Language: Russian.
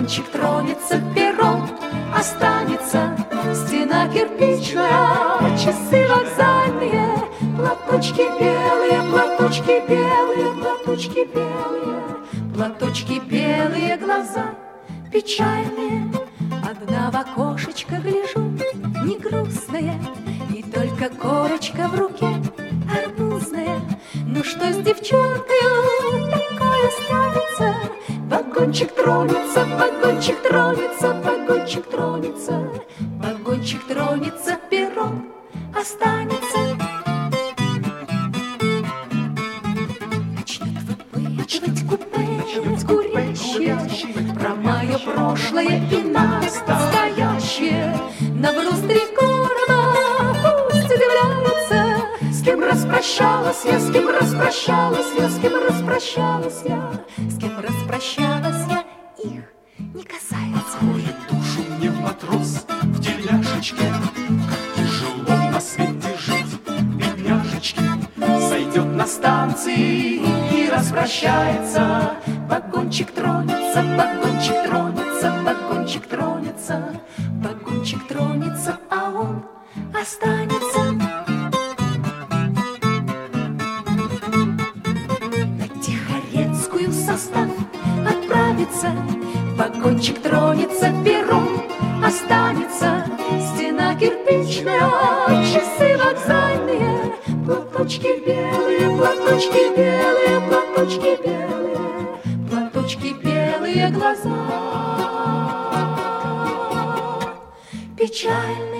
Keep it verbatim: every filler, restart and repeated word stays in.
Вагончик тронется, перрон останется, стена кирпичная, часы вокзальные, платочки белые, платочки белые, платочки белые, платочки белые, глаза печальные. Одна в окошечко гляжу, не грустная, и только корочка в руке арбузная. Ну что с девчонкою такое станется? Вагончик тронется, вагончик тронется, вагончик тронется, вагончик тронется, перрон останется. Начнет выпытывать купе курящие про мое прошлое и настоящее. Наброс три города, пусть удивляются, с кем распрощалась я, с кем распрощалась я, с кем распрощалась я, с кем распрощалась я, их не касается. Ходит душу мне матрос в тельняшечке, как тяжело на свете жить, бедняжечки. Сойдет на станции и распрощается. Вагончик тронется, вагончик тронется, вагончик тронется, Вагончик тронется, а он останется. На Тихорецкую состав отправится. Вагончик тронется, перрон останется, стена кирпичная, часы вокзальные, платочки белые, платочки белые, платочки белые, платочки белые, глаза печальные.